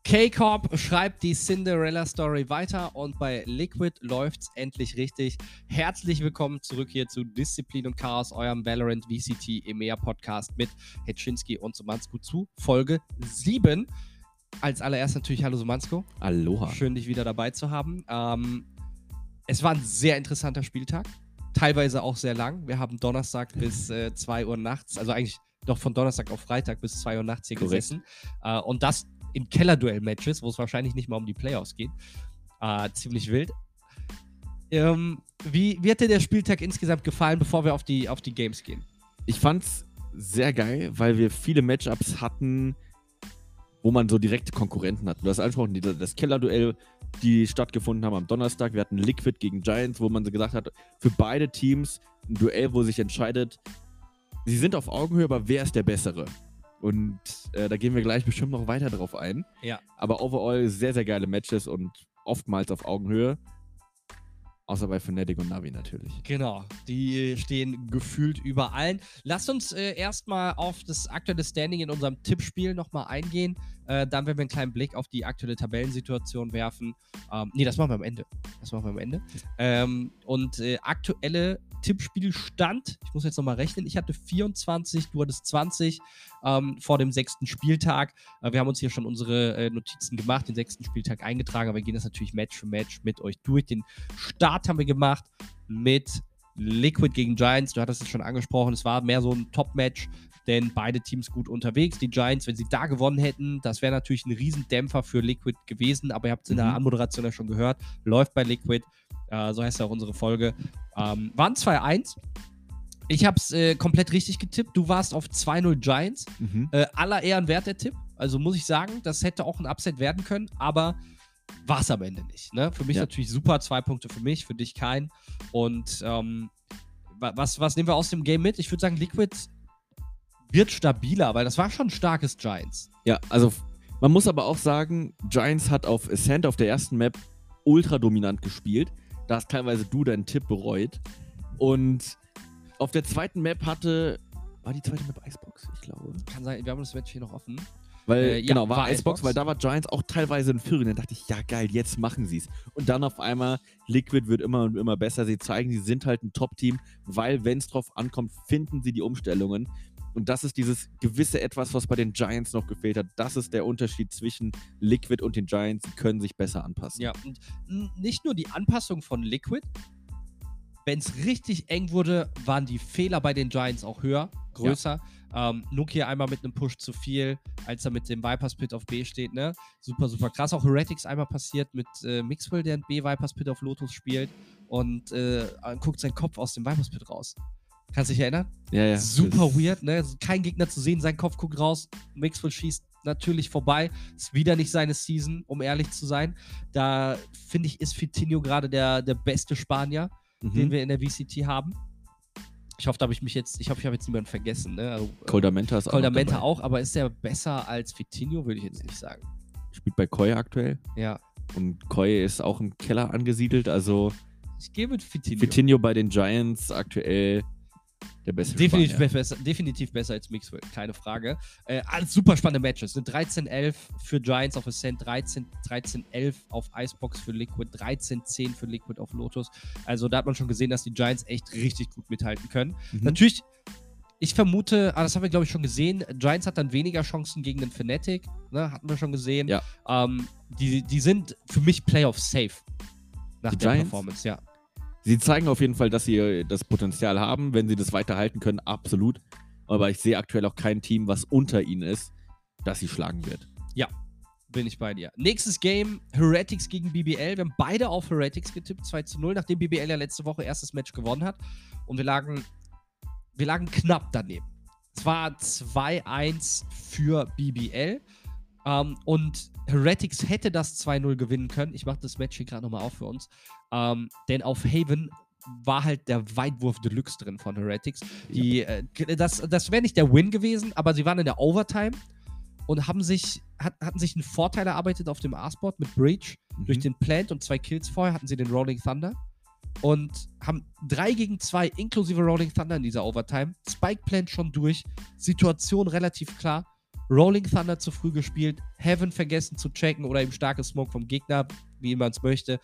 K-Corp schreibt die Cinderella-Story weiter und bei Liquid läuft's endlich richtig. Herzlich willkommen zurück hier zu Disziplin und Chaos, eurem Valorant VCT EMEA Podcast mit Hetschinski und Somansko zu Folge 7. Als allererst natürlich hallo Somansko. Aloha. Schön, dich wieder dabei zu haben. Es war ein sehr interessanter Spieltag, teilweise auch sehr lang. Wir haben Donnerstag bis 2 Uhr nachts, also eigentlich doch von Donnerstag auf Freitag bis 2 Uhr nachts hier gesessen. Und das in Keller-Duell-Matches, wo es wahrscheinlich nicht mal um die Playoffs geht. Ziemlich wild. Wie hat dir der Spieltag insgesamt gefallen, bevor wir auf die Games gehen? Ich fand's sehr geil, weil wir viele Matchups hatten, wo man so direkte Konkurrenten hat. Du hast angesprochen, das Keller-Duell, die stattgefunden haben am Donnerstag. Wir hatten Liquid gegen Giants, wo man so gesagt hat, für beide Teams ein Duell, wo sich entscheidet, sie sind auf Augenhöhe, aber wer ist der Bessere? Und da gehen wir gleich bestimmt noch weiter drauf ein. Ja. Aber overall sehr, sehr geile Matches und oftmals auf Augenhöhe. Außer bei Fnatic und Navi natürlich. Genau, die stehen gefühlt über allen. Lasst uns erstmal auf das aktuelle Standing in unserem Tippspiel nochmal eingehen. Dann werden wir einen kleinen Blick auf die aktuelle Tabellensituation werfen. Das machen wir am Ende. Aktuelle Tippspielstand, ich muss jetzt nochmal rechnen, ich hatte 24, du hattest 20 vor dem 6. Spieltag. Wir haben uns hier schon unsere Notizen gemacht, den 6. Spieltag eingetragen, aber wir gehen das natürlich Match für Match mit euch durch. Den Start haben wir gemacht mit Liquid gegen Giants. Du hattest es schon angesprochen, es war mehr so ein Top-Match, denn beide Teams gut unterwegs. Die Giants, wenn sie da gewonnen hätten, das wäre natürlich ein Riesendämpfer für Liquid gewesen, aber ihr habt es in der Anmoderation ja schon gehört, läuft bei Liquid, so heißt ja auch unsere Folge. Waren 2-1. Ich habe es komplett richtig getippt. Du warst auf 2-0 Giants. Aller Ehren wert der Tipp. Also muss ich sagen, das hätte auch ein Upset werden können, aber war es am Ende nicht. Ne? Für mich natürlich super, 2 Punkte für mich, für dich kein. Und was nehmen wir aus dem Game mit? Ich würde sagen, Liquid wird stabiler, weil das war schon ein starkes Giants. Ja, also man muss aber auch sagen, Giants hat auf Ascent auf der ersten Map ultra dominant gespielt. Da hast teilweise du deinen Tipp bereut. Und auf der zweiten Map war die zweite Map Icebox, ich glaube. Kann sein, wir haben das Match hier noch offen. Weil, war Icebox, weil da war Giants auch teilweise in Führung. Dann dachte ich, ja geil, jetzt machen sie es. Und dann auf einmal, Liquid wird immer und immer besser. Sie zeigen, sie sind halt ein Top-Team, weil wenn es drauf ankommt, finden sie die Umstellungen. Und das ist dieses gewisse Etwas, was bei den Giants noch gefehlt hat. Das ist der Unterschied zwischen Liquid und den Giants. Sie können sich besser anpassen. Ja, und nicht nur die Anpassung von Liquid. Wenn es richtig eng wurde, waren die Fehler bei den Giants auch größer. Ja. Nuki einmal mit einem Push zu viel, als er mit dem Vipers Pit auf B steht. Ne? Super, super krass. Auch Heretics einmal passiert mit Mixwell, der ein B Vipers Pit auf Lotus spielt und guckt seinen Kopf aus dem Vipers Pit raus. Kannst du dich erinnern? Ja. Super weird, ne? Also kein Gegner zu sehen, sein Kopf guckt raus, Mixwell schießt natürlich vorbei. Ist wieder nicht seine Season, um ehrlich zu sein. Da, finde ich, ist Fitinho gerade der beste Spanier, den wir in der VCT haben. Ich hoffe, ich habe jetzt niemanden vergessen, ne? Also, Coldamenta ist auch Coldamenta auch, aber ist der besser als Fitinho, würde ich jetzt nicht sagen. Spielt bei Koi aktuell. Ja. Und Koi ist auch im Keller angesiedelt, also ich gehe mit Fitinho. Fitinho bei den Giants aktuell der beste Definitiv besser als Mixwell, keine Frage. Alles super spannende Matches. 13-11 für Giants auf Ascent, 13-11 auf Icebox für Liquid, 13-10 für Liquid auf Lotus. Also da hat man schon gesehen, dass die Giants echt richtig gut mithalten können. Natürlich, ich vermute, das haben wir glaube ich schon gesehen, Giants hat dann weniger Chancen gegen den Fnatic, ne, hatten wir schon gesehen. Ja. Die sind für mich Playoff-safe nach die der Giants? Performance, ja. Sie zeigen auf jeden Fall, dass sie das Potenzial haben, wenn sie das weiterhalten können, absolut. Aber ich sehe aktuell auch kein Team, was unter ihnen ist, das sie schlagen wird. Ja, bin ich bei dir. Nächstes Game, Heretics gegen BBL. Wir haben beide auf Heretics getippt, 2-0, nachdem BBL ja letzte Woche erstes Match gewonnen hat. Und wir lagen knapp daneben. Es war 2-1 für BBL. Und Heretics hätte das 2-0 gewinnen können. Ich mache das Match hier gerade nochmal auf für uns. Denn auf Haven war halt der Weitwurf Deluxe drin von Heretics. Das wäre nicht der Win gewesen, aber sie waren in der Overtime und hatten sich einen Vorteil erarbeitet auf dem A-Spot mit Breach. Durch den Plant und 2 Kills vorher hatten sie den Rolling Thunder. Und haben 3 gegen 2 inklusive Rolling Thunder in dieser Overtime. Spike Plant schon durch. Situation relativ klar. Rolling Thunder zu früh gespielt, Heaven vergessen zu checken oder eben starke Smoke vom Gegner, wie man es möchte.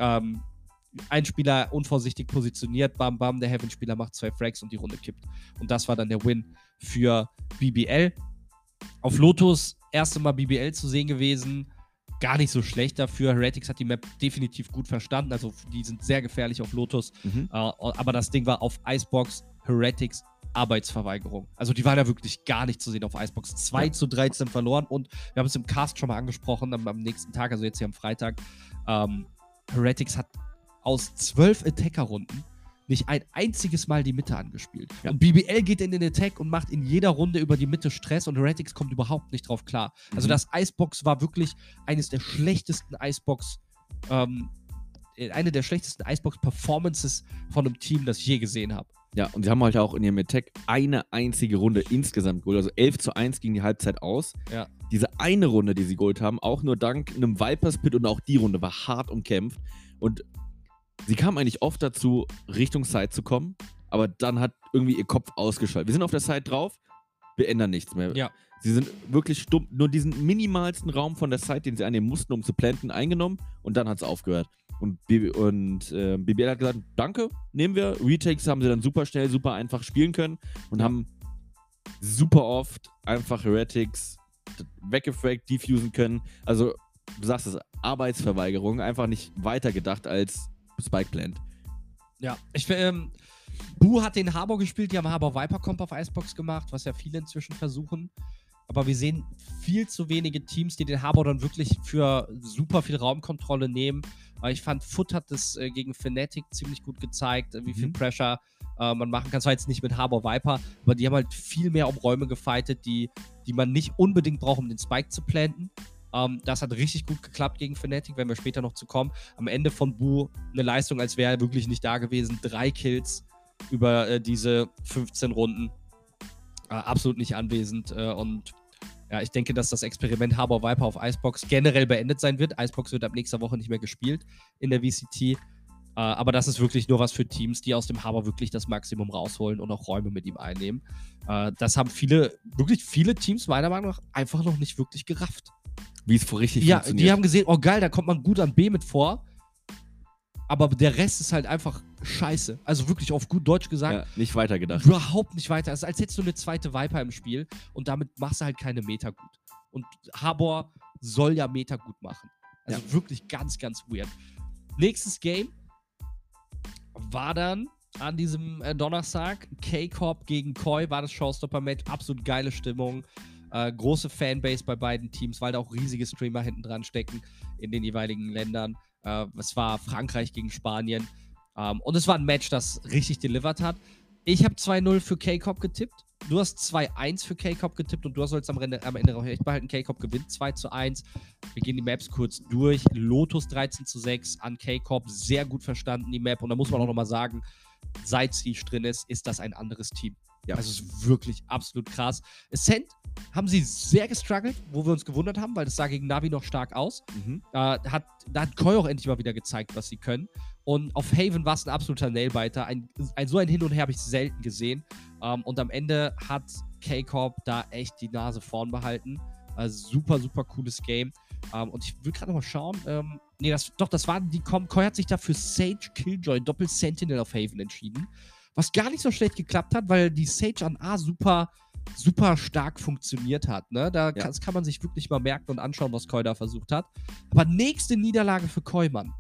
Ein Spieler unvorsichtig positioniert, bam, bam, der Heaven-Spieler macht 2 Frags und die Runde kippt. Und das war dann der Win für BBL. Auf Lotus erste Mal BBL zu sehen gewesen, gar nicht so schlecht dafür. Heretics hat die Map definitiv gut verstanden, also die sind sehr gefährlich auf Lotus. Aber das Ding war auf Icebox, Heretics, Arbeitsverweigerung. Also die waren ja wirklich gar nicht zu sehen auf Icebox. 2-13 verloren und wir haben es im Cast schon mal angesprochen, am nächsten Tag, also jetzt hier am Freitag, Heretics hat aus 12 Attacker-Runden nicht ein einziges Mal die Mitte angespielt. Ja. Und BBL geht in den Attack und macht in jeder Runde über die Mitte Stress und Heretics kommt überhaupt nicht drauf klar. Also das Icebox war wirklich eines der schlechtesten Icebox, eine der schlechtesten Icebox-Performances von einem Team, das ich je gesehen habe. Ja, und sie haben halt auch in ihrem Attack eine einzige Runde insgesamt geholt. Also 11-1 ging die Halbzeit aus. Ja. Diese eine Runde, die sie geholt haben, auch nur dank einem Vipers-Pit und auch die Runde war hart umkämpft. Und sie kamen eigentlich oft dazu, Richtung Side zu kommen, aber dann hat irgendwie ihr Kopf ausgeschaltet. Wir sind auf der Side drauf, wir ändern nichts mehr. Ja. Sie sind wirklich stumm, nur diesen minimalsten Raum von der Side, den sie annehmen mussten, um zu planten, eingenommen und dann hat es aufgehört. Und BBL hat gesagt, danke, nehmen wir. Retakes haben sie dann super schnell, super einfach spielen können und haben super oft einfach Heretics weggefragt, defusen können. Also, du sagst es, Arbeitsverweigerung, einfach nicht weitergedacht als Spike plant. Ja, Bu hat den Harbor gespielt, die haben Harbor Viper Comp auf Icebox gemacht, was ja viele inzwischen versuchen. Aber wir sehen viel zu wenige Teams, die den Harbor dann wirklich für super viel Raumkontrolle nehmen. Ich fand, Foot hat das gegen Fnatic ziemlich gut gezeigt, wie viel Pressure man machen kann. Zwar jetzt nicht mit Harbor Viper, aber die haben halt viel mehr um Räume gefightet, die man nicht unbedingt braucht, um den Spike zu planten. Das hat richtig gut geklappt gegen Fnatic, wenn wir später noch zu kommen. Am Ende von Bu eine Leistung, als wäre er wirklich nicht da gewesen. 3 Kills über diese 15 Runden. Absolut nicht anwesend. Und ja, ich denke, dass das Experiment Harbor Viper auf Icebox generell beendet sein wird. Icebox wird ab nächster Woche nicht mehr gespielt in der VCT. Aber das ist wirklich nur was für Teams, die aus dem Harbor wirklich das Maximum rausholen und auch Räume mit ihm einnehmen. Das haben wirklich viele Teams meiner Meinung nach einfach noch nicht wirklich gerafft. Wie es richtig funktioniert. Ja, die haben gesehen, oh geil, da kommt man gut an B mit vor. Aber der Rest ist halt einfach scheiße. Also wirklich auf gut Deutsch gesagt. Ja, nicht weitergedacht. Überhaupt nicht weiter. Es ist, als hättest du eine zweite Viper im Spiel und damit machst du halt keine Meta gut. Und Harbor soll ja Meta gut machen. Also wirklich ganz, ganz weird. Nächstes Game war dann an diesem Donnerstag K-Corp gegen Koi, war das Showstopper-Match. Absolut geile Stimmung. Große Fanbase bei beiden Teams, weil da auch riesige Streamer hinten dran stecken in den jeweiligen Ländern. Es war Frankreich gegen Spanien. Und es war ein Match, das richtig delivered hat. Ich habe 2-0 für K-Corp getippt. Du hast 2-1 für K-Corp getippt und du sollst am Ende auch recht behalten. K-Corp gewinnt 2-1. Wir gehen die Maps kurz durch. Lotus 13-6 an K-Corp. Sehr gut verstanden, die Map. Und da muss man auch nochmal sagen, seit Siege drin ist das ein anderes Team. Ja. Also es ist wirklich absolut krass. Ascent haben sie sehr gestruggelt, wo wir uns gewundert haben, weil das sah gegen Navi noch stark aus. Da hat Koi auch endlich mal wieder gezeigt, was sie können. Und auf Haven war es ein absoluter Nailbiter. So ein Hin und Her habe ich selten gesehen. Und am Ende hat K-Corp da echt die Nase vorn behalten. Super, super cooles Game. Und ich will gerade noch mal schauen. Das waren die Koi hat sich da für Sage Killjoy Doppel Sentinel auf Haven entschieden. Was gar nicht so schlecht geklappt hat, weil die Sage an A super stark funktioniert hat. Ne? Das kann man sich wirklich mal merken und anschauen, was Koi da versucht hat. Aber nächste Niederlage für Koi, Mann.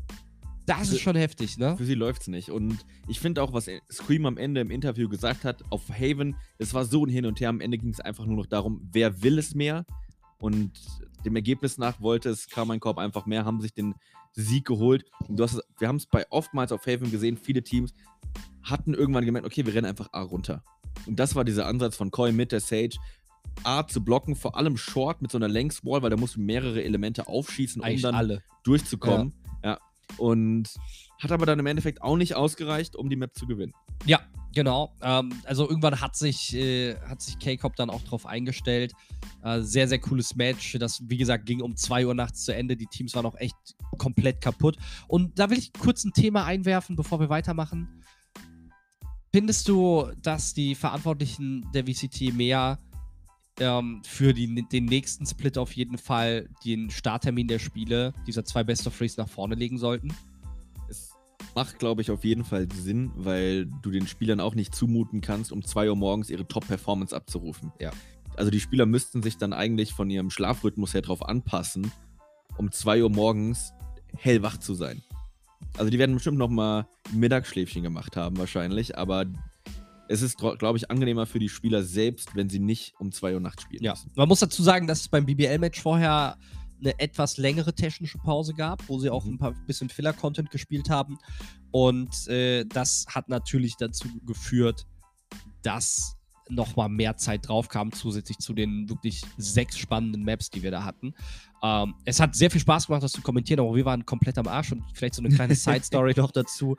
Das ist schon heftig, ne? Für sie läuft's nicht. Und ich finde auch, was Scream am Ende im Interview gesagt hat, auf Haven, es war so ein Hin und Her. Am Ende ging es einfach nur noch darum, wer will es mehr. Und dem Ergebnis nach wollte es Karmine Corp einfach mehr, haben sich den Sieg geholt. Und wir haben es bei oftmals auf Haven gesehen, viele Teams hatten irgendwann gemerkt, okay, wir rennen einfach A runter. Und das war dieser Ansatz von Koi mit der Sage, A zu blocken, vor allem Short mit so einer Längs-Wall, weil da musst du mehrere Elemente aufschießen, um dann durchzukommen. Ja. Und hat aber dann im Endeffekt auch nicht ausgereicht, um die Map zu gewinnen. Ja, genau. Also irgendwann hat sich K-Corp dann auch drauf eingestellt. Sehr, sehr cooles Match. Das, wie gesagt, ging um 2 Uhr nachts zu Ende. Die Teams waren auch echt komplett kaputt. Und da will ich kurz ein Thema einwerfen, bevor wir weitermachen. Findest du, dass die Verantwortlichen der VCT mehr für den nächsten Split auf jeden Fall den Starttermin der Spiele dieser 2 Best-of-3s nach vorne legen sollten. Es macht, glaube ich, auf jeden Fall Sinn, weil du den Spielern auch nicht zumuten kannst, um 2 Uhr morgens ihre Top-Performance abzurufen. Ja. Also die Spieler müssten sich dann eigentlich von ihrem Schlafrhythmus her drauf anpassen, um 2 Uhr morgens hellwach zu sein. Also die werden bestimmt nochmal ein Mittagsschläfchen gemacht haben wahrscheinlich, aber es ist, glaube ich, angenehmer für die Spieler selbst, wenn sie nicht um 2 Uhr nachts spielen müssen. Man muss dazu sagen, dass es beim BBL-Match vorher eine etwas längere technische Pause gab, wo sie auch ein bisschen Filler-Content gespielt haben. Und das hat natürlich dazu geführt, dass nochmal mehr Zeit drauf kam, zusätzlich zu den wirklich 6 spannenden Maps, die wir da hatten. Es hat sehr viel Spaß gemacht, das zu kommentieren, aber wir waren komplett am Arsch und vielleicht so eine kleine Side-Story noch dazu.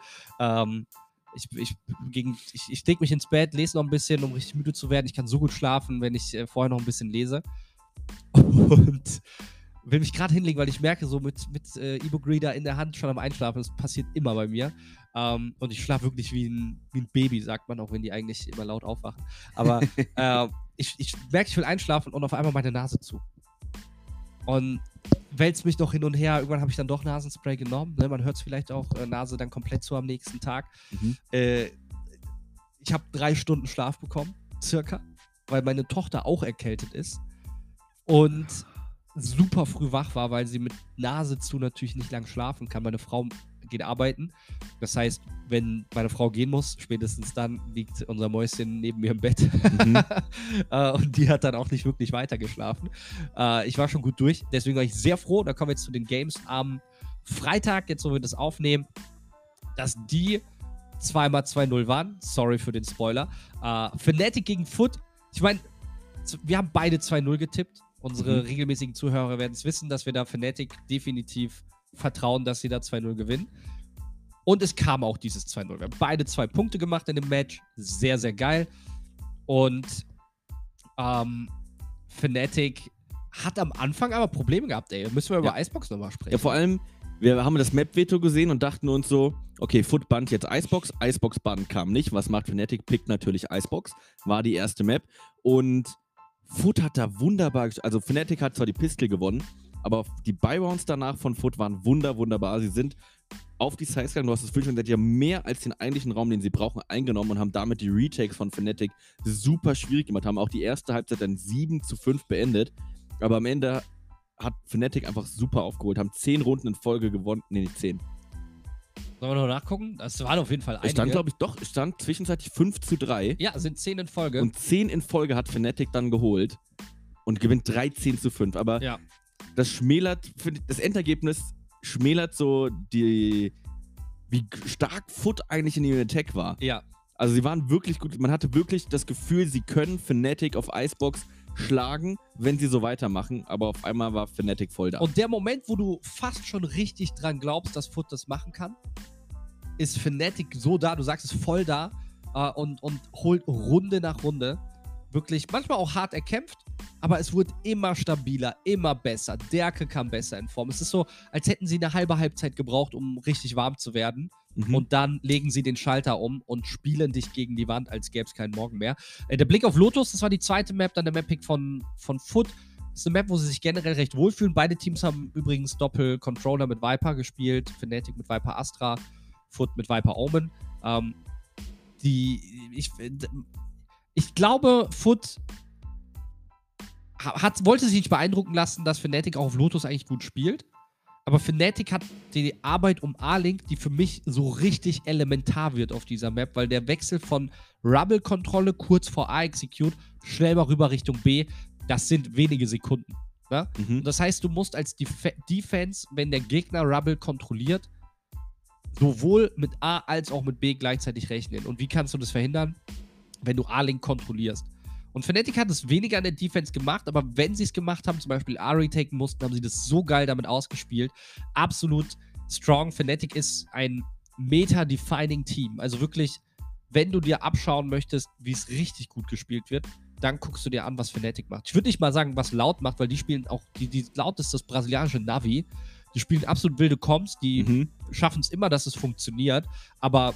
Ich leg mich ins Bett, lese noch ein bisschen, um richtig müde zu werden. Ich kann so gut schlafen, wenn ich vorher noch ein bisschen lese. Und will mich gerade hinlegen, weil ich merke, so mit Ibo-Greeder in der Hand schon am Einschlafen, das passiert immer bei mir. Und ich schlafe wirklich wie ein Baby, sagt man, auch wenn die eigentlich immer laut aufwachen. Aber ich merke, ich will einschlafen und auf einmal meine Nase zu. Und wälzt mich noch hin und her. Irgendwann habe ich dann doch Nasenspray genommen. Ne? Man hört es vielleicht auch, Nase dann komplett zu am nächsten Tag. Ich habe 3 Stunden Schlaf bekommen, circa, weil meine Tochter auch erkältet ist. Und super früh wach war, weil sie mit Nase zu natürlich nicht lang schlafen kann. Meine Frau geht arbeiten. Das heißt, wenn meine Frau gehen muss, spätestens dann liegt unser Mäuschen neben mir im Bett. Und die hat dann auch nicht wirklich weiter geschlafen. Ich war schon gut durch. Deswegen war ich sehr froh. Da kommen wir jetzt zu den Games am Freitag, jetzt wo wir das aufnehmen, dass die 2x2-0 waren. Sorry für den Spoiler. Fnatic gegen Foot. Ich meine, wir haben beide 2-0 getippt. Unsere regelmäßigen Zuhörer werden es wissen, dass wir da Fnatic definitiv vertrauen, dass sie da 2-0 gewinnen. Und es kam auch dieses 2-0. Wir haben beide 2 Punkte gemacht in dem Match. Sehr, sehr geil. Und Fnatic hat am Anfang aber Probleme gehabt, ey. Müssen wir über Icebox nochmal sprechen. Ja, vor allem, wir haben das Map-Veto gesehen und dachten uns so, okay, Foot bannt jetzt Icebox. Icebox-Bann kam nicht. Was macht Fnatic? Pickt natürlich Icebox. War die erste Map. Und Foot hat da wunderbar, also Fnatic hat zwar die Pistol gewonnen, aber die Buy-Rounds danach von Foot waren wunderbar. Sie sind auf die Sides gegangen, du hast es vorhin schon gesagt, die haben mehr als den eigentlichen Raum, den sie brauchen, eingenommen und haben damit die Retakes von Fnatic super schwierig gemacht, haben auch die erste Halbzeit dann 7-5 beendet, aber am Ende hat Fnatic einfach super aufgeholt, haben 10 Runden in Folge gewonnen, nee, nicht 10. Sollen wir noch nachgucken? Das waren auf jeden Fall einige. Es stand, glaube ich, es stand zwischenzeitlich 5-3. Ja, sind 10 in Folge. Und 10 in Folge hat Fnatic dann geholt und gewinnt 13-5. Aber das schmälert, das Endergebnis schmälert so wie stark Foot eigentlich in ihrem Attack war. Ja. Also sie waren wirklich gut, man hatte wirklich das Gefühl, sie können Fnatic auf Icebox schlagen, wenn sie so weitermachen, aber auf einmal war Fnatic voll da. Und der Moment, wo du fast schon richtig dran glaubst, dass Foot das machen kann, ist Fnatic so da, du sagst es voll da und holt Runde nach Runde. Wirklich, manchmal auch hart erkämpft, aber es wurde immer stabiler, immer besser. Derke kam besser in Form. Es ist so, als hätten sie eine halbe Halbzeit gebraucht, um richtig warm zu werden. Und dann legen sie den Schalter um und spielen dich gegen die Wand, als gäbe es keinen Morgen mehr. Der Blick auf Lotus, das war die zweite Map, dann der Map-Pick von Foot. Das ist eine Map, wo sie sich generell recht wohlfühlen. Beide Teams haben übrigens Doppel-Controller mit Viper gespielt. Fnatic mit Viper Astra, Foot mit Viper Omen. Ich glaube, Foot wollte sich nicht beeindrucken lassen, dass Fnatic auch auf Lotus eigentlich gut spielt. Aber Fnatic hat die Arbeit um A-Link, die für mich so richtig elementar wird auf dieser Map, weil der Wechsel von Rubble-Kontrolle kurz vor A-Execute schnell mal rüber Richtung B, das sind wenige Sekunden. Ne? Und das heißt, du musst als Defense, wenn der Gegner Rubble kontrolliert, sowohl mit A als auch mit B gleichzeitig rechnen. Und wie kannst du das verhindern? Wenn du A-Link kontrollierst. Und Fnatic hat es weniger in der Defense gemacht, aber wenn sie es gemacht haben, zum Beispiel A retaken mussten, haben sie das so geil damit ausgespielt. Absolut strong. Fnatic ist ein Meta-defining Team. Also wirklich, wenn du dir abschauen möchtest, wie es richtig gut gespielt wird, dann guckst du dir an, was Fnatic macht. Ich würde nicht mal sagen, was Loud macht, weil die spielen auch, die Loud ist das brasilianische Navi. Die spielen absolut wilde Comps, die schaffen es immer, dass es funktioniert, aber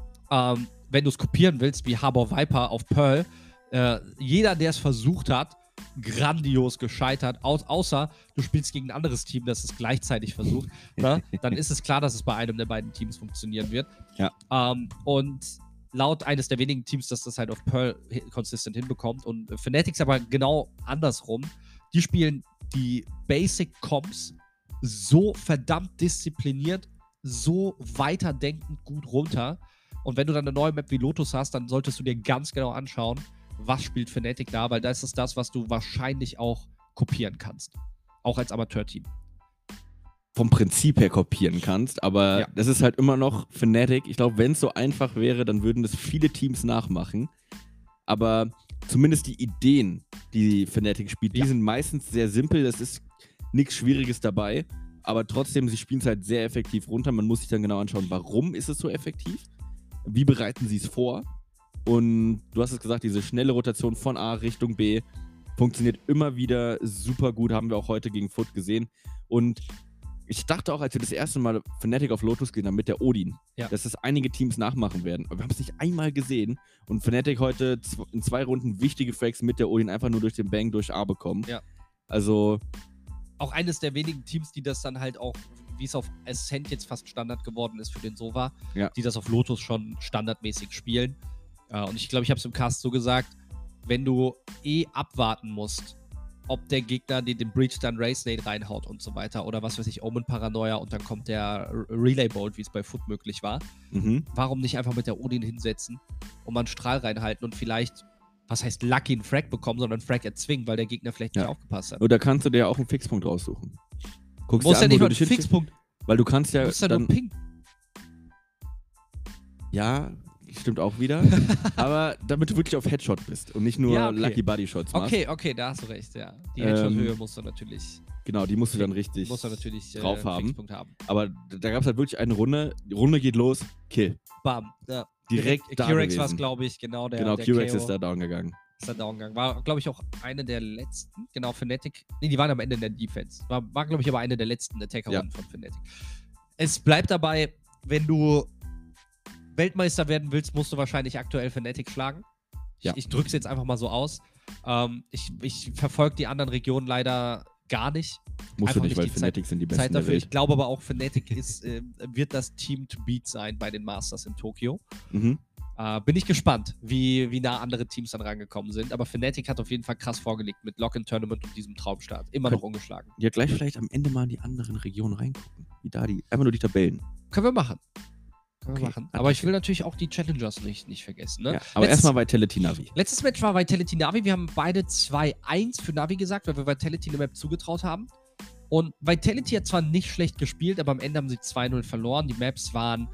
wenn du es kopieren willst, wie Harbor Viper auf Pearl, jeder, der es versucht hat, grandios gescheitert, außer du spielst gegen ein anderes Team, das es gleichzeitig versucht, ne? Dann ist es klar, dass es bei einem der beiden Teams funktionieren wird. Ja. Und laut eines der wenigen Teams, das das halt auf Pearl consistent hinbekommt. Und Fnatic aber genau andersrum. Die spielen die Basic Comps so verdammt diszipliniert, so weiterdenkend gut runter. Und wenn du dann eine neue Map wie Lotus hast, dann solltest du dir ganz genau anschauen, was spielt Fnatic da, weil das ist das, was du wahrscheinlich auch kopieren kannst. Auch als Amateurteam. Vom Prinzip her kopieren kannst, aber Ja. das ist halt immer noch Fnatic. Ich glaube, wenn es so einfach wäre, dann würden das viele Teams nachmachen. Aber zumindest die Ideen, die Fnatic spielt, die sind meistens sehr simpel. Das ist nichts Schwieriges dabei. Aber trotzdem, sie spielen es halt sehr effektiv runter. Man muss sich dann genau anschauen, warum ist es so effektiv? Wie bereiten sie es vor? Und du hast es gesagt, diese schnelle Rotation von A Richtung B funktioniert immer wieder super gut. Haben wir auch heute gegen Foot gesehen. Und ich dachte auch, als wir das erste Mal Fnatic auf Lotus gesehen haben mit der Odin, dass das einige Teams nachmachen werden. Aber wir haben es nicht einmal gesehen. Und Fnatic heute in 2 Runden wichtige Frags mit der Odin einfach nur durch den Bang durch A bekommen. Ja. Also auch eines der wenigen Teams, die das dann halt auch, wie es auf Ascent jetzt fast Standard geworden ist für den Sova, die das auf Lotus schon standardmäßig spielen. Und ich glaube, ich habe es im Cast so gesagt, wenn du abwarten musst, ob der Gegner den Breach dann Race Nade reinhaut und so weiter oder was weiß ich, Omen Paranoia und dann kommt der Relay Bolt, wie es bei Foot möglich war. Warum nicht einfach mit der Odin hinsetzen und mal einen Strahl reinhalten und vielleicht, was heißt Lucky einen Frag bekommen, sondern einen Frag erzwingen, weil der Gegner vielleicht nicht aufgepasst hat. Oder kannst du dir auch einen Fixpunkt raussuchen. Guckst du musst ja nicht mal einen Fixpunkt. Weil du kannst ja. Du musst ja nur pingen. Ja, stimmt auch wieder. Aber damit du wirklich auf Headshot bist und nicht nur Lucky Body Shots machst. Okay, da hast du recht, ja. Die Headshot-Höhe musst du natürlich. Genau, die musst du dann richtig drauf haben. Aber da gab es halt wirklich eine Runde. Die Runde geht los, Kill. Bam. Ja. Direkt da Q-Rex war es, glaube ich, genau. Genau, Q-Rex ist da down gegangen. War, glaube ich, auch eine der letzten. Genau, Fnatic. Nee, die waren am Ende in der Defense. War glaube ich, aber eine der letzten Attacker-Runden von Fnatic. Es bleibt dabei, wenn du Weltmeister werden willst, musst du wahrscheinlich aktuell Fnatic schlagen. Ich drücke es jetzt einfach mal so aus. Ich verfolge die anderen Regionen leider gar nicht. Musst du nicht, weil Fnatic sind die besten der Welt. Ich glaube aber auch, Fnatic wird das Team to beat sein bei den Masters in Tokio. Bin ich gespannt, wie nah andere Teams dann rangekommen sind. Aber Fnatic hat auf jeden Fall krass vorgelegt mit Lock-in-Tournament und diesem Traumstart. Immer noch ungeschlagen. Ja, gleich vielleicht am Ende mal in die anderen Regionen reingucken. Wie da einfach nur die Tabellen. Können wir machen. Aber ich will natürlich auch die Challengers nicht vergessen. Ne? Ja, aber erstmal Vitality Navi. Letztes Match war Vitality Navi. Wir haben beide 2-1 für Navi gesagt, weil wir Vitality eine Map zugetraut haben. Und Vitality hat zwar nicht schlecht gespielt, aber am Ende haben sie 2-0 verloren. Die Maps waren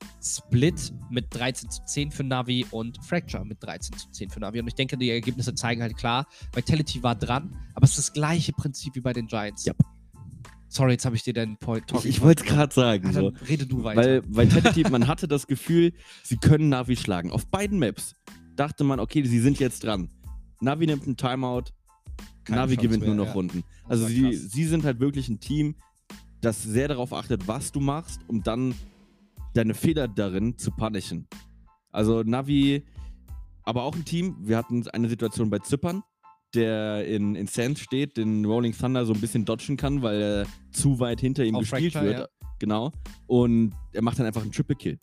Split mit 13:10 für Navi und Fracture mit 13:10 für Navi. Und ich denke, die Ergebnisse zeigen halt klar, Vitality war dran, aber es ist das gleiche Prinzip wie bei den Giants. Ja. Sorry, jetzt habe ich dir deinen Point. Ich wollte es gerade sagen. Dann rede du weiter. Weil Vitality, man hatte das Gefühl, sie können Navi schlagen. Auf beiden Maps dachte man, okay, sie sind jetzt dran. Navi nimmt einen Timeout, Navi gewinnt nur noch Runden. Also sie sind halt wirklich ein Team, das sehr darauf achtet, was du machst, um dann deine Fehler darin zu punishen. Also Navi, aber auch ein Team, wir hatten eine Situation bei Zippern, der in Sands steht, den Rolling Thunder so ein bisschen dodgen kann, weil er zu weit hinter ihm gespielt wird. Ja. Genau. Und er macht dann einfach einen Triple Kill.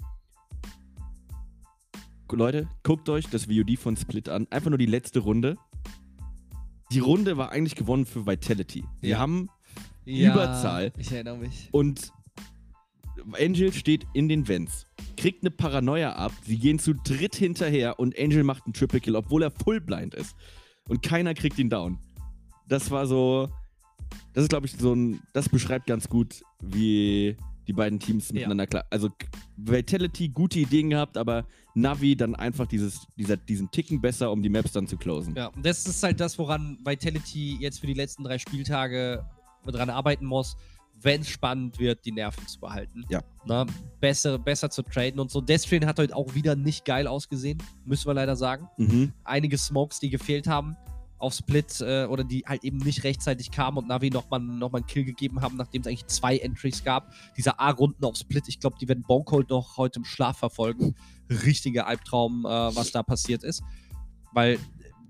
Leute, guckt euch das VOD von Split an. Einfach nur die letzte Runde. Die Runde war eigentlich gewonnen für Vitality. Wir haben Überzahl. Ich erinnere mich. Und Angel steht in den Vents, kriegt eine Paranoia ab. Sie gehen zu dritt hinterher und Angel macht einen Triple Kill, obwohl er full blind ist. Und keiner kriegt ihn down. Das war so, das ist, glaube ich, das beschreibt ganz gut, wie die beiden Teams miteinander klar. Also Vitality, gute Ideen gehabt, aber Navi dann einfach diesen Ticken besser, um die Maps dann zu closen. Ja, und das ist halt das, woran Vitality jetzt für die letzten 3 Spieltage dran arbeiten muss, wenn es spannend wird, die Nerven zu behalten. Ja. Na, besser zu traden und so. Deathtrain hat heute auch wieder nicht geil ausgesehen, müssen wir leider sagen. Einige Smokes, die gefehlt haben auf Split oder die halt eben nicht rechtzeitig kamen und Navi nochmal einen Kill gegeben haben, nachdem es eigentlich 2 Entries gab. Diese A-Runden auf Split, ich glaube, die werden Bonecold noch heute im Schlaf verfolgen. Richtiger Albtraum, was da passiert ist. Weil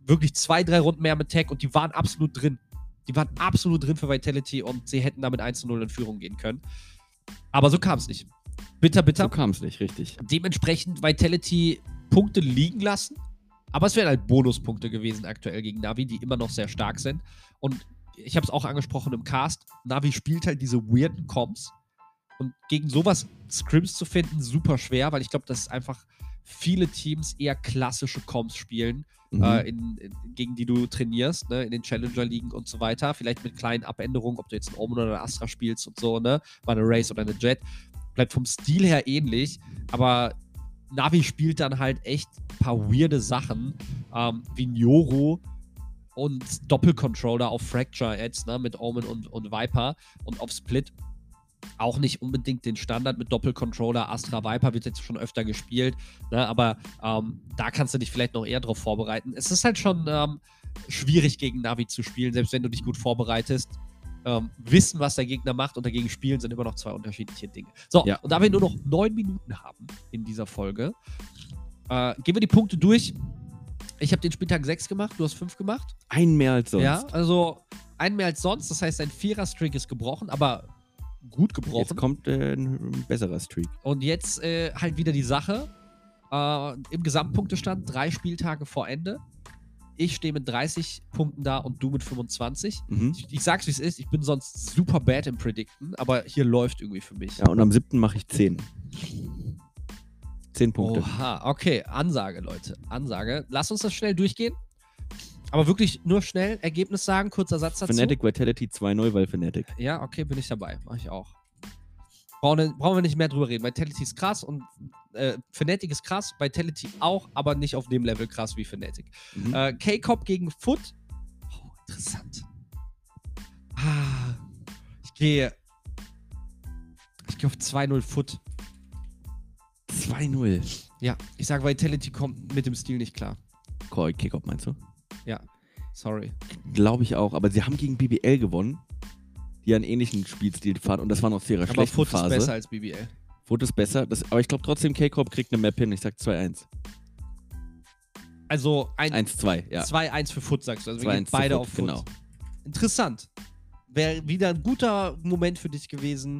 wirklich 2-3 Runden mehr mit Tech und die waren absolut drin. Die waren absolut drin für Vitality und sie hätten damit 1-0 in Führung gehen können. Aber so kam es nicht. Bitter, bitter. So kam es nicht, richtig. Dementsprechend Vitality Punkte liegen lassen. Aber es wären halt Bonuspunkte gewesen aktuell gegen Navi, die immer noch sehr stark sind. Und ich habe es auch angesprochen im Cast. Navi spielt halt diese weirden Comps. Und gegen sowas Scrims zu finden, super schwer, weil ich glaube, dass einfach viele Teams eher klassische Comps spielen, gegen die du trainierst, ne, in den Challenger-Ligen und so weiter. Vielleicht mit kleinen Abänderungen, ob du jetzt einen Omen oder einen Astra spielst und so, ne? Mal eine Race oder eine Jet. Bleibt vom Stil her ähnlich, aber Navi spielt dann halt echt ein paar weirde Sachen, wie Nyoro und Doppelcontroller auf Fracture jetzt, ne, mit Omen und Viper und auf Split auch nicht unbedingt den Standard mit Doppelcontroller. Astra Viper wird jetzt schon öfter gespielt, ne, aber da kannst du dich vielleicht noch eher drauf vorbereiten. Es ist halt schon schwierig gegen Navi zu spielen, selbst wenn du dich gut vorbereitest. Wissen, was der Gegner macht und dagegen spielen, sind immer noch zwei unterschiedliche Dinge. So, ja. Und da wir nur noch 9 Minuten haben in dieser Folge, gehen wir die Punkte durch. Ich habe den Spieltag 6 gemacht, du hast 5 gemacht. Einen mehr als sonst. Ja, also einen mehr als sonst. Das heißt, ein 4er-Streak ist gebrochen, aber gut gebrochen. Jetzt kommt ein besserer Streak. Und jetzt halt wieder die Sache. Im Gesamtpunktestand 3 Spieltage vor Ende. Ich stehe mit 30 Punkten da und du mit 25. Ich sag's, wie es ist. Ich bin sonst super bad im Predicten, aber hier läuft irgendwie für mich. Ja, und am 7. mache ich 10. 10 Punkte. Oha, okay. Ansage, Leute. Ansage. Lass uns das schnell durchgehen. Aber wirklich nur schnell Ergebnis sagen, kurzer Satz dazu. Fnatic Vitality 2-0, weil Fnatic. Ja, okay, bin ich dabei. Mach ich auch. Brauchen wir nicht mehr drüber reden. Vitality ist krass und Fnatic ist krass, Vitality auch, aber nicht auf dem Level krass wie Fnatic. K-Cop gegen Foot. Oh, interessant. Ich gehe auf 2-0 Foot. 2-0. Ja, ich sage, Vitality kommt mit dem Stil nicht klar. K-Cop meinst du? Ja, sorry. Glaube ich auch, aber sie haben gegen BBL gewonnen, die einen ähnlichen Spielstil fahren und das war noch sehr schlechte Phase. Aber Foot ist besser als BBL. Foot ist besser, aber ich glaube trotzdem, K-Cop kriegt eine Map hin. Ich sag 2-1. Also 1-2, ja. 2-1 für Foot, sagst du. Also wir gehen beide auf Foot. Genau. Interessant. Wäre wieder ein guter Moment für dich gewesen,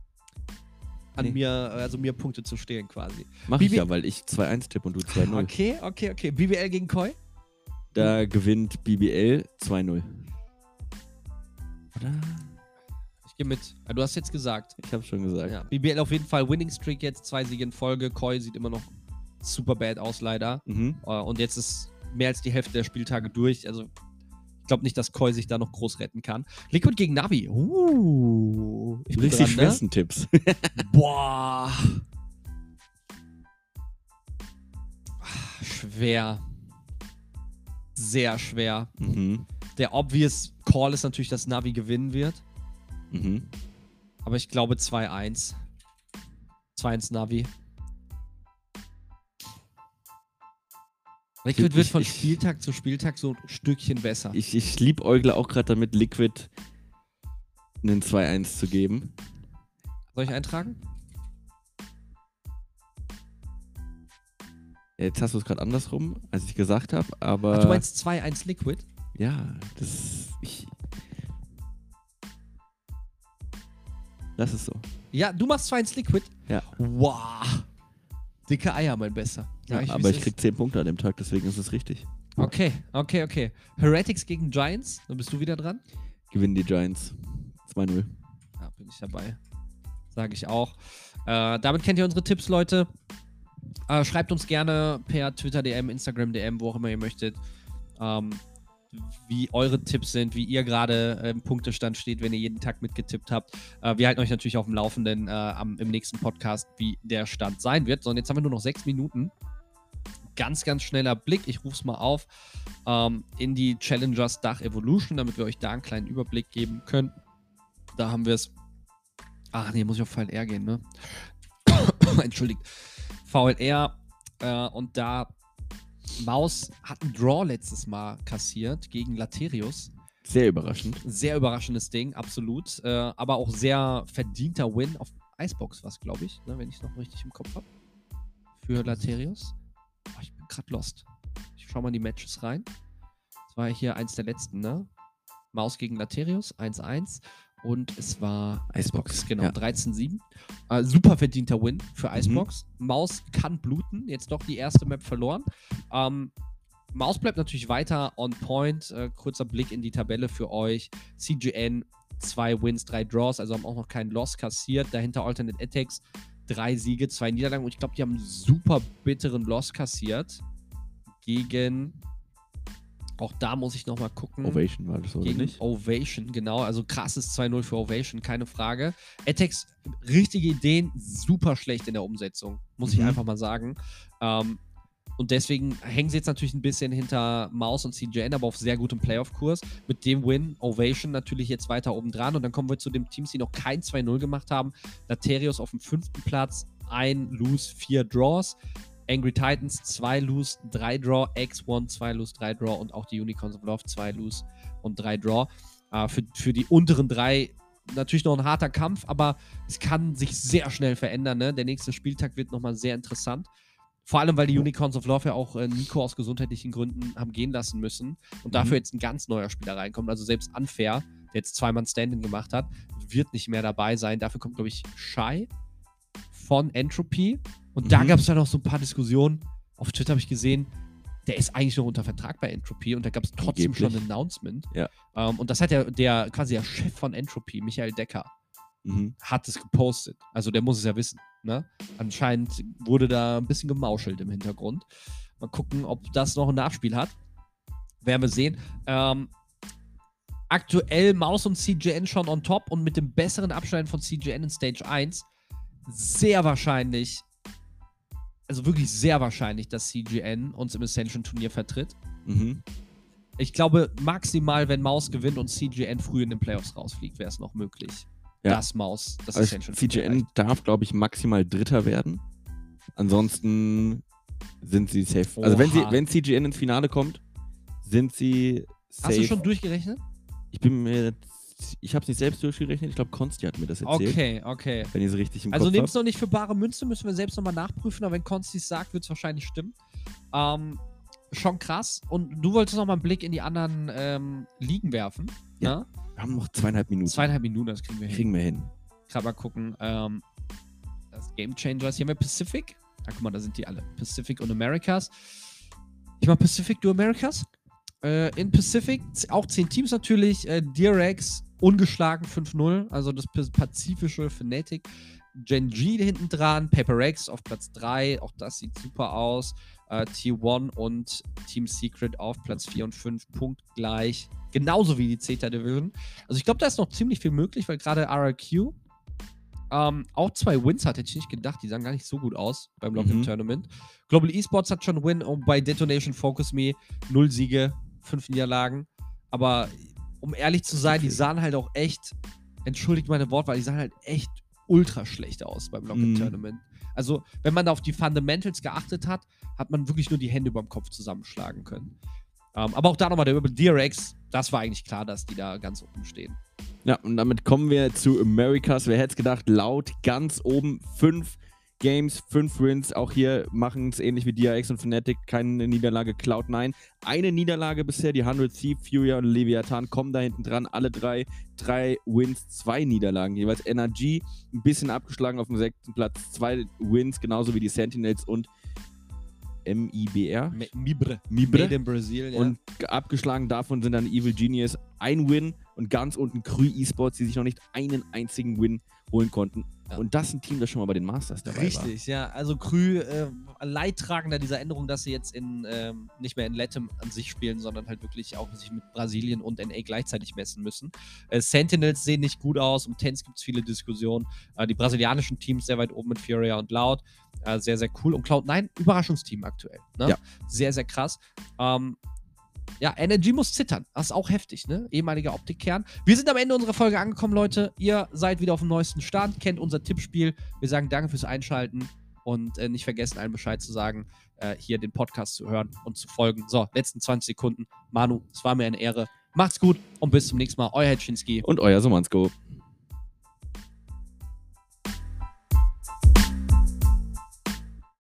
mir Punkte zu stehlen quasi. Mach ich ja, weil ich 2-1 tippe und du 2-0. Okay. BBL gegen Koi? Da gewinnt BBL 2-0. Oder? Ich gehe mit. Du hast jetzt gesagt. Ich habe schon gesagt. Ja. BBL auf jeden Fall Winning Streak jetzt, 2 Siege in Folge. Koi sieht immer noch super bad aus, leider. Und jetzt ist mehr als die Hälfte der Spieltage durch. Also ich glaube nicht, dass Koi sich da noch groß retten kann. Liquid gegen Navi. Ich bin richtig schwersten Tipps. Boah. Schwer. Sehr schwer. Der obvious Call ist natürlich, dass Navi gewinnen wird. Aber ich glaube 2-1. 2-1 Navi. Liquid wird von Spieltag zu Spieltag so ein Stückchen besser. Ich liebäugle auch gerade damit, Liquid einen 2-1 zu geben. Soll ich eintragen? Jetzt hast du es gerade andersrum, als ich gesagt habe, aber... Ach, du meinst 2-1 Liquid? Ja, das ist so. Ja, du machst 2-1 Liquid? Ja. Wow. Dicke Eier, mein Besser. Ja, aber ich krieg 10 Punkte an dem Tag, deswegen ist es richtig. Okay. Heretics gegen Giants, dann bist du wieder dran. Gewinnen die Giants 2-0. Ja, bin ich dabei. Sage ich auch. Damit kennt ihr unsere Tipps, Leute. Schreibt uns gerne per Twitter-DM, Instagram-DM, wo auch immer ihr möchtet, wie eure Tipps sind, wie ihr gerade im Punktestand steht, wenn ihr jeden Tag mitgetippt habt. Wir halten euch natürlich auf dem Laufenden im nächsten Podcast, wie der Stand sein wird. So, und jetzt haben wir nur noch 6 Minuten. Ganz, ganz schneller Blick, ich rufe es mal auf, in die Challengers Dach Evolution, damit wir euch da einen kleinen Überblick geben können. Da haben wir es. Ach nee, muss ich auf VLR gehen, ne? Entschuldigt. VLR und da Maus hat einen Draw letztes Mal kassiert gegen Laterius. Sehr überraschend. Sehr überraschendes Ding, absolut. Aber auch sehr verdienter Win auf Icebox, was glaube ich, ne, wenn ich es noch richtig im Kopf habe. Für Laterius. Oh, ich bin gerade lost. Ich schau mal in die Matches rein. Das war hier eins der letzten, ne? Maus gegen Laterius, 1-1. Und es war Icebox, genau, ja. 13-7. Super verdienter Win für Icebox. Maus kann bluten, jetzt doch die erste Map verloren. Maus bleibt natürlich weiter on point. Kurzer Blick in die Tabelle für euch. CGN, 2 Wins, 3 Draws, also haben auch noch keinen Loss kassiert. Dahinter Alternate Attacks, 3 Siege, 2 Niederlagen. Und ich glaube, die haben einen super bitteren Loss kassiert gegen... Auch da muss ich nochmal gucken. Ovation war das, oder gegen nicht? Ovation, genau. Also krasses 2-0 für Ovation, keine Frage. Attacks, richtige Ideen, super schlecht in der Umsetzung, muss ich einfach mal sagen. Und deswegen hängen sie jetzt natürlich ein bisschen hinter Maus und CGN, aber auf sehr gutem Playoff-Kurs. Mit dem Win, Ovation natürlich jetzt weiter oben dran. Und dann kommen wir zu den Teams, die noch kein 2-0 gemacht haben. Laterius auf dem 5. Platz, 1 Lose, 4 Draws. Angry Titans 2 Lose, 3 Draw, X1 2 Lose, 3 Draw und auch die Unicorns of Love 2 Lose und 3 Draw. Für die unteren 3 natürlich noch ein harter Kampf, aber es kann sich sehr schnell verändern. Ne? Der nächste Spieltag wird nochmal sehr interessant. Vor allem, weil die Unicorns of Love ja auch Nico aus gesundheitlichen Gründen haben gehen lassen müssen und dafür jetzt ein ganz neuer Spieler reinkommt. Also selbst Unfair, der jetzt 2-Mann Stand-In gemacht hat, wird nicht mehr dabei sein. Dafür kommt, glaube ich, Shy von Entropy. Und da gab es dann noch so ein paar Diskussionen. Auf Twitter habe ich gesehen, der ist eigentlich noch unter Vertrag bei Entropy und da gab es trotzdem schon ein Announcement. Ja. Und das hat quasi der Chef von Entropy, Michael Decker, hat es gepostet. Also der muss es ja wissen. Ne? Anscheinend wurde da ein bisschen gemauschelt im Hintergrund. Mal gucken, ob das noch ein Nachspiel hat. Werden wir sehen. Aktuell Maus und CGN schon on top und mit dem besseren Abschneiden von CGN in Stage 1 sehr wahrscheinlich, also wirklich sehr wahrscheinlich, dass CGN uns im Ascension-Turnier vertritt. Ich glaube, maximal, wenn Maus gewinnt und CGN früh in den Playoffs rausfliegt, wäre es noch möglich, dass Maus das also Ascension-Turnier CGN darf, glaube ich, maximal Dritter werden. Ansonsten sind sie safe. Also wenn CGN ins Finale kommt, sind sie safe. Hast du schon durchgerechnet? Ich habe es nicht selbst durchgerechnet. Ich glaube, Konsti hat mir das erzählt. Okay. Wenn ich es richtig im Kopf Also habe. nehmt es noch nicht für bare Münze, müssen wir selbst nochmal nachprüfen, aber wenn Konsti es sagt, wird es wahrscheinlich stimmen. Schon krass. Und du wolltest nochmal einen Blick in die anderen Ligen werfen. Ja. Ne? Wir haben noch 2,5 Minuten. 2,5 Minuten, das kriegen wir hin. Gerade mal gucken. Das Game Changers. Hier haben wir Pacific. Guck mal, da sind die alle. Pacific und Americas. Ich mach Pacific, du Americas. In Pacific auch 10 Teams natürlich. DRX ungeschlagen 5-0. Also das pazifische Fnatic. Gen G hinten dran. Paper Rex auf Platz 3. Auch das sieht super aus. T1 und Team Secret auf Platz 4 und 5 punktgleich. Genauso wie die Zeta Division. Also ich glaube, da ist noch ziemlich viel möglich, weil gerade RRQ auch 2 Wins hat, hätte ich nicht gedacht. Die sahen gar nicht so gut aus beim Lock-In-Tournament. Global Esports hat schon einen Win und bei Detonation Focus Me 0 Siege, 5 Niederlagen. Aber um ehrlich zu sein, die sahen halt auch echt, entschuldigt meine Wortwahl, die sahen halt echt ultra schlecht aus beim Lock-In-Tournament. Also, wenn man da auf die Fundamentals geachtet hat, hat man wirklich nur die Hände über dem Kopf zusammenschlagen können. Aber auch da nochmal der DRX, das war eigentlich klar, dass die da ganz oben stehen. Ja, und damit kommen wir zu Americas. Wer hätte es gedacht, laut ganz oben 5 Games, 5 Wins. Auch hier machen es ähnlich wie DRX und Fnatic. Keine Niederlage, Cloud9. Eine Niederlage bisher, die 100 Thief, Furia und Leviathan kommen da hinten dran. Alle 3 Wins, 2 Niederlagen jeweils. NRG ein bisschen abgeschlagen auf dem 6. Platz. 2 Wins, genauso wie die Sentinels und MIBR. Mibre. Made in Brazil, ja. Und abgeschlagen davon sind dann Evil Genius 1 Win und ganz unten Krü Esports, die sich noch nicht einen einzigen Win holen konnten. Ja. Und das ist ein Team, das schon mal bei den Masters dabei war. Richtig, ja. Also Krü, Leidtragender dieser Änderung, dass sie jetzt nicht mehr in Latam an sich spielen, sondern halt wirklich auch sich mit Brasilien und NA gleichzeitig messen müssen. Sentinels sehen nicht gut aus. Um Tens gibt es viele Diskussionen. Die brasilianischen Teams sehr weit oben mit Furia und Loud. Sehr, sehr cool. Und Cloud9, Überraschungsteam aktuell. Ne? Ja. Sehr, sehr krass. Ja, Energy muss zittern. Das ist auch heftig, ne? Ehemaliger Optikkern. Wir sind am Ende unserer Folge angekommen, Leute. Ihr seid wieder auf dem neuesten Stand, kennt unser Tippspiel. Wir sagen danke fürs Einschalten und nicht vergessen, allen Bescheid zu sagen, hier den Podcast zu hören und zu folgen. So, letzten 20 Sekunden. Manu, es war mir eine Ehre. Macht's gut und bis zum nächsten Mal. Euer Hetschinski. Und euer Somansko.